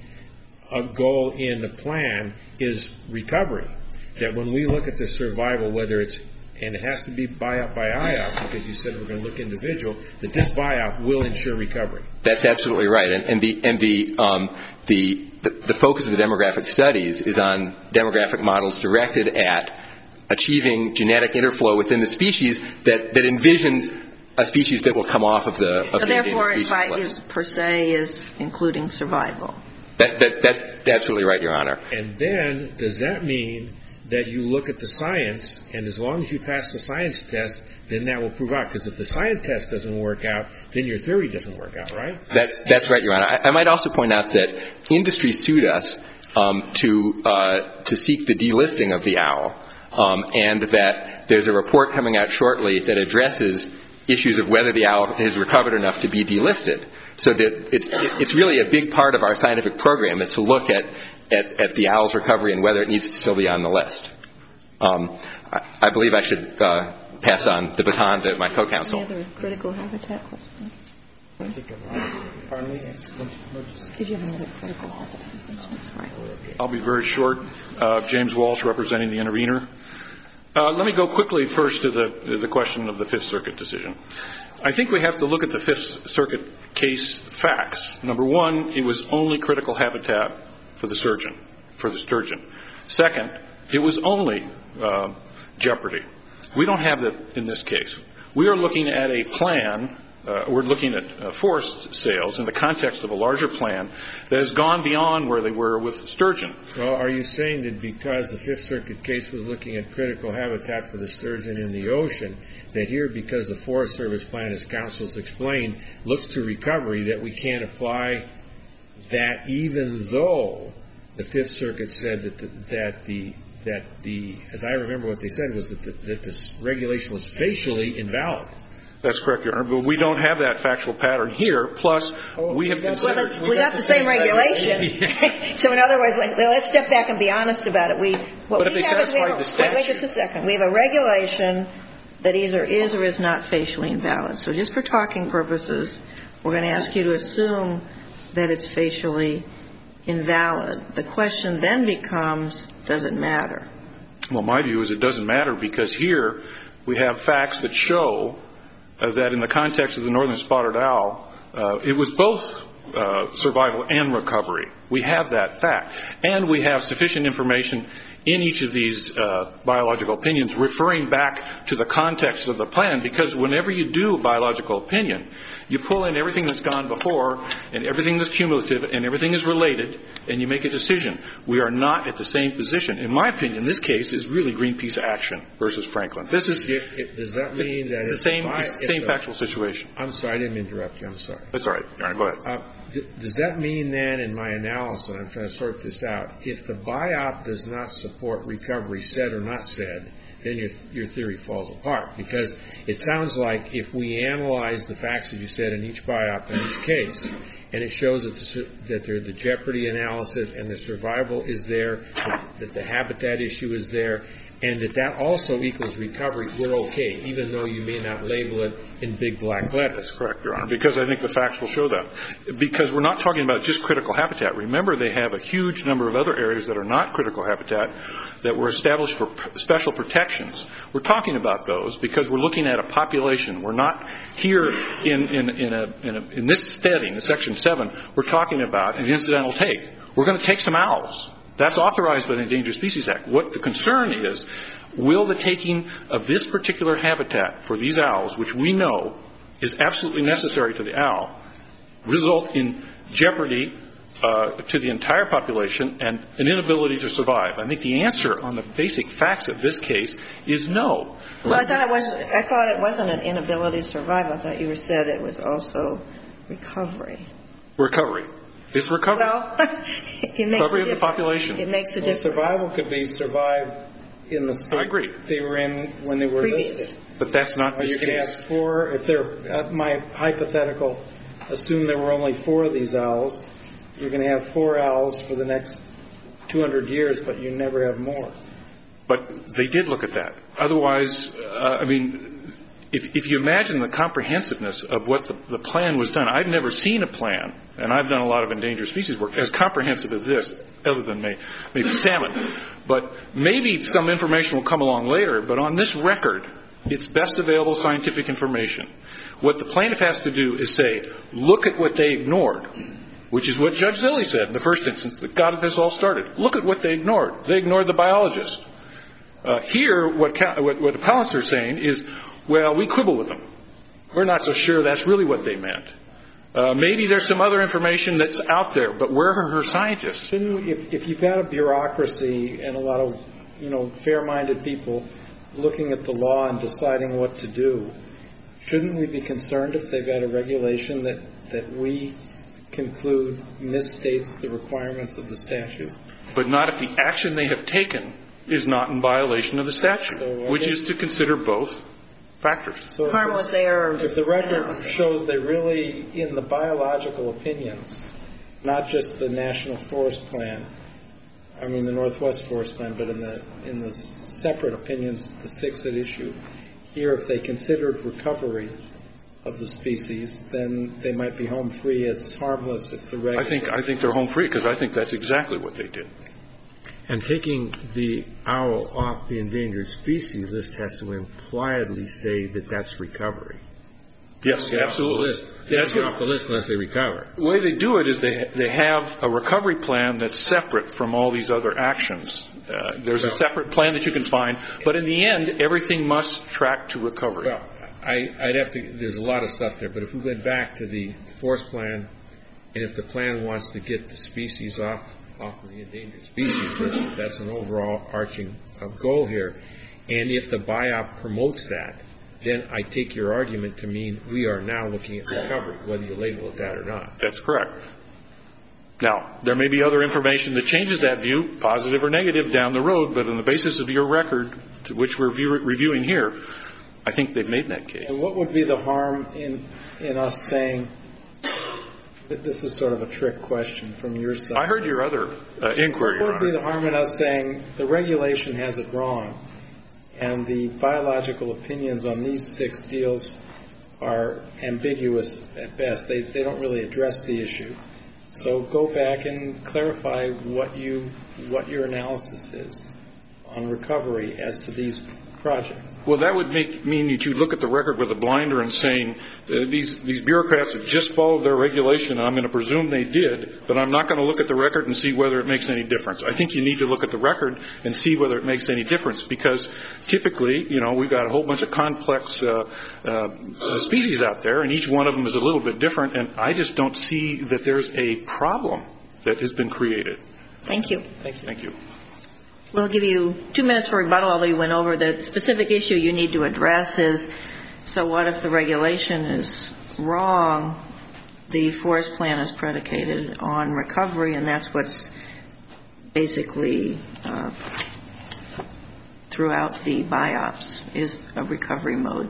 a goal in the plan is recovery, that when we look at the survival, whether it's, and it has to be biop by I O P, because you said we're going to look individual, that this biop will ensure recovery? That's absolutely right. And, and the and the um, the the, the focus of the demographic studies is on demographic models directed at achieving genetic interflow within the species that, that envisions a species that will come off of the of So the therefore, endangered species is, list. per se, is including survival. That, that, that's absolutely right, Your Honor. And then, does that mean that you look at the science, and as long as you pass the science test, then that will prove out? Because if the science test doesn't work out, then your theory doesn't work out, right? That's that's right, Your Honor. I, I might also point out that industry sued us um, to uh, to seek the delisting of the owl, um, and that there's a report coming out shortly that addresses issues of whether the owl has recovered enough to be delisted. So that it's it's really a big part of our scientific program is to look at at, at the owl's recovery and whether it needs to still be on the list. Um, I, I believe I should uh, pass on the baton to my co-counsel. Any other critical habitat questions? Pardon me? Did you have another critical habitat question? Right. I'll be very short. Uh, James Walsh, representing the intervener. Uh, let me go quickly first to the, the question of the Fifth Circuit decision. I think we have to look at the Fifth Circuit case facts. Number one, it was only critical habitat for the surgeon, for the sturgeon. Second, it was only uh, jeopardy. We don't have that in this case. We are looking at a plan. Uh, we're looking at uh, forest sales in the context of a larger plan that has gone beyond where they were with sturgeon. Well, are you saying that because the Fifth Circuit case was looking at critical habitat for the sturgeon in the ocean, that here, because the Forest Service plan, as counsels explained, looks to recovery, that we can't apply that even though the Fifth Circuit said that the, that the that the as I remember what they said was that the, that this regulation was facially invalid. That's correct, Your Honor. But we don't have that factual pattern here. Plus, oh, we have considered... Well, we, we got, got the same regulation. So in other words, like, let's step back and be honest about it. We, what but we if they have satisfy is the statute... Wait, wait just a second. We have a regulation that either is or is not facially invalid. So just for talking purposes, we're going to ask you to assume that it's facially invalid. The question then becomes, does it matter? Well, my view is it doesn't matter because here we have facts that show uh, that in the context of the northern spotted owl, uh, it was both uh, survival and recovery. We have that fact. And we have sufficient information in each of these uh, biological opinions referring back to the context of the plan, because whenever you do a biological opinion, you pull in everything that's gone before and everything that's cumulative and everything is related, and you make a decision. We are not at the same position. In my opinion, this case is really Greenpeace action versus Franklin. This is It, it, does that mean that it's the same, by, it's the same the, factual situation. I'm sorry, I didn't interrupt you. I'm sorry. That's all right. All right, go ahead. Uh, d- does that mean then, in my analysis, and I'm trying to sort this out, if the biop does not support recovery, said or not said, then your your theory falls apart? Because it sounds like if we analyze the facts, as you said, in each biop in each case, and it shows that the, that there, the jeopardy analysis and the survival is there, that, that the habitat issue is there, and that that also equals recovery, we're okay, even though you may not label it in big black letters. That's correct, Your Honor, because I think the facts will show that. Because we're not talking about just critical habitat. Remember, they have a huge number of other areas that are not critical habitat that were established for p- special protections. We're talking about those because we're looking at a population. We're not here in, in, in, a, in, a, in this study, in Section seven, we're talking about an incidental take. We're going to take some owls. That's authorized by the Endangered Species Act. What the concern is, will the taking of this particular habitat for these owls, which we know is absolutely necessary to the owl, result in jeopardy uh, to the entire population and an inability to survive? I think the answer on the basic facts of this case is no. Well, I thought it was. I thought it wasn't an inability to survive. I thought you said it was also recovery. Recovery. It's recovery. Well, it makes recovery a of the population. It makes a Well, difference. survival could be survived in the state I agree. they were in when they were Previous. listed. But that's not Or the you can case. have four, if they're, uh, my hypothetical, assume there were only four of these owls, you're going to have four owls for the next two hundred years, but you never have more. But they did look at that. Otherwise, uh, I mean, if, if you imagine the comprehensiveness of what the, the plan was done, I've never seen a plan, and I've done a lot of endangered species work, as comprehensive as this, other than may, maybe salmon. But maybe some information will come along later, but on this record, it's best available scientific information. What the plaintiff has to do is say, look at what they ignored. which is what Judge Zille said in the first instance that got this all started. Look at what they ignored. They ignored the biologist. Uh, here, what, what, what appellants are saying is, well, we quibble with them. We're not so sure that's really what they meant. Uh, maybe there's some other information that's out there, but where are her scientists? Shouldn't we, if, if you've got a bureaucracy and a lot of, you know, fair-minded people looking at the law and deciding what to do, shouldn't we be concerned if they've got a regulation that, that we conclude misstates the requirements of the statute? But not if the action they have taken is not in violation of the statute, so which is to consider both factors. So if harmless error. If the record shows they really, in the biological opinions, not just the National Forest Plan, I mean the Northwest Forest Plan, but in the in the separate opinions, the six at issue, here if they considered recovery of the species, then they might be home free. It's harmless if the record. I think I think they're home free because I think that's exactly what they did. And taking the owl off the endangered species list has to impliedly say that that's recovery. Yes, Get absolutely. They don't get off the list unless they recover. The way they do it is they they have a recovery plan that's separate from all these other actions. Uh, there's a separate plan that you can find, but in the end, everything must track to recovery. Well, I, I'd have to. There's a lot of stuff there, but if we went back to the forest plan, and if the plan wants to get the species off off of the endangered species list, that's an overall arching uh, goal here. And if the B I O P promotes that, then I take your argument to mean we are now looking at recovery, whether you label it that or not. That's correct. Now, there may be other information that changes that view, positive or negative, down the road, but on the basis of your record, to which we're view- reviewing here, I think they've made that case. And what would be the harm in in us saying that this is sort of a trick question from your side? I heard your other uh, inquiry, Your What would be Honor. the harm in us saying the regulation has it wrong, and the biological opinions on these six deals are ambiguous at best? They they don't really address the issue. So go back and clarify what you what your analysis is on recovery as to these projects. Well, that would make, mean that you look at the record with a blinder and saying uh, these these bureaucrats have just followed their regulation, and I'm going to presume they did, but I'm not going to look at the record and see whether it makes any difference. I think you need to look at the record and see whether it makes any difference, because typically, you know, we've got a whole bunch of complex uh, uh, species out there, and each one of them is a little bit different, and I just don't see that there's a problem that has been created. Thank you. Thank you. Thank you. We'll give you two minutes for rebuttal, although you went over the specific issue you need to address is, so what if the regulation is wrong? The forest plan is predicated on recovery, and that's what's basically uh, throughout the B I O Ps is a recovery mode.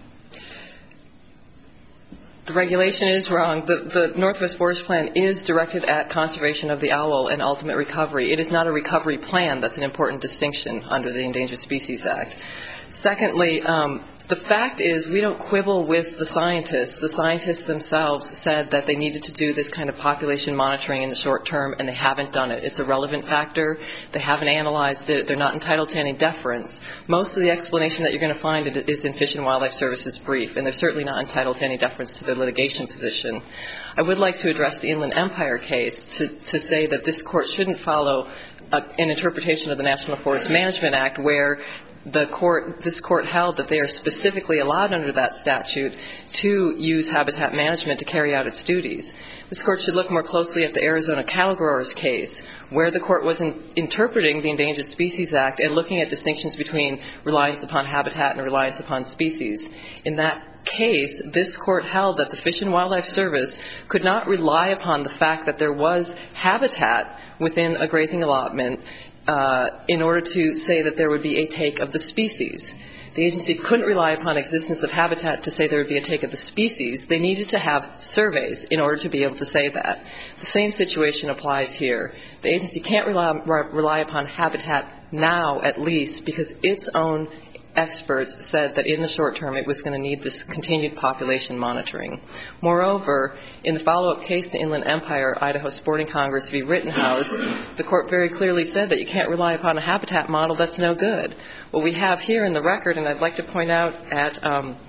The regulation is wrong. The, the Northwest Forest Plan is directed at conservation of the owl and ultimate recovery. It is not a recovery plan. That's an important distinction under the Endangered Species Act. Secondly, um, the fact is we don't quibble with the scientists. The scientists themselves said that they needed to do this kind of population monitoring in the short term, and they haven't done it. It's a relevant factor. They haven't analyzed it. They're not entitled to any deference. Most of the explanation that you're going to find is in Fish and Wildlife Service's brief, and they're certainly not entitled to any deference to their litigation position. I would like to address the Inland Empire case to, to say that this Court shouldn't follow a, an interpretation of the National Forest Management Act where the court, this court held that they are specifically allowed under that statute to use habitat management to carry out its duties. This court should look more closely at the Arizona cattle growers case, where the court was in, interpreting the Endangered Species Act and looking at distinctions between reliance upon habitat and reliance upon species. In that case, this court held that the Fish and Wildlife Service could not rely upon the fact that there was habitat within a grazing allotment Uh, in order to say that there would be a take of the species. The agency couldn't rely upon existence of habitat to say there would be a take of the species. They needed to have surveys in order to be able to say that. The same situation applies here. The agency can't rely, rely upon habitat now, at least, because its own experts said that in the short term it was going to need this continued population monitoring. Moreover, in the follow-up case to Inland Empire, Idaho Sporting Congress v. Rittenhouse, the court very clearly said that you can't rely upon a habitat model that's no good. What we have here in the record, and I'd like to point out at um,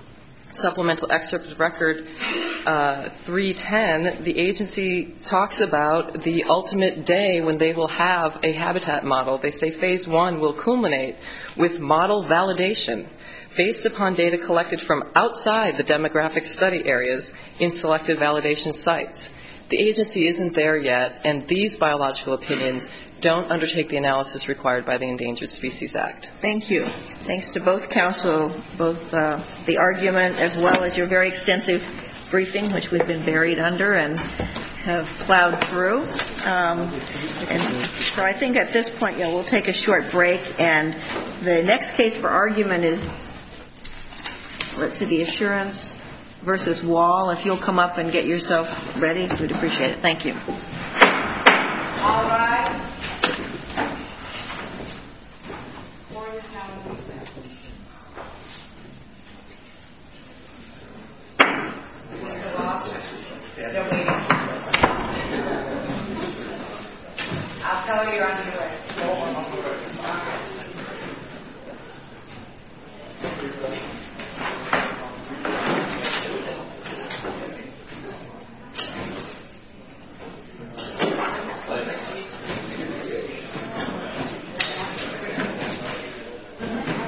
supplemental excerpt of record uh, three ten, the agency talks about the ultimate day when they will have a habitat model. They say phase one will culminate with model validation based upon data collected from outside the demographic study areas in selected validation sites. The agency isn't there yet, and these biological opinions don't undertake the analysis required by the Endangered Species Act. Thank you. Thanks to both counsel, both uh, the argument as well as your very extensive briefing, which we've been buried under and have plowed through. Um, and so I think at this point, you know, we'll take a short break, and the next case for argument is, let's see, the Assurance versus Wall. If you'll come up and get yourself ready, we'd appreciate it. Thank you. All rise. I'll tell you on the way.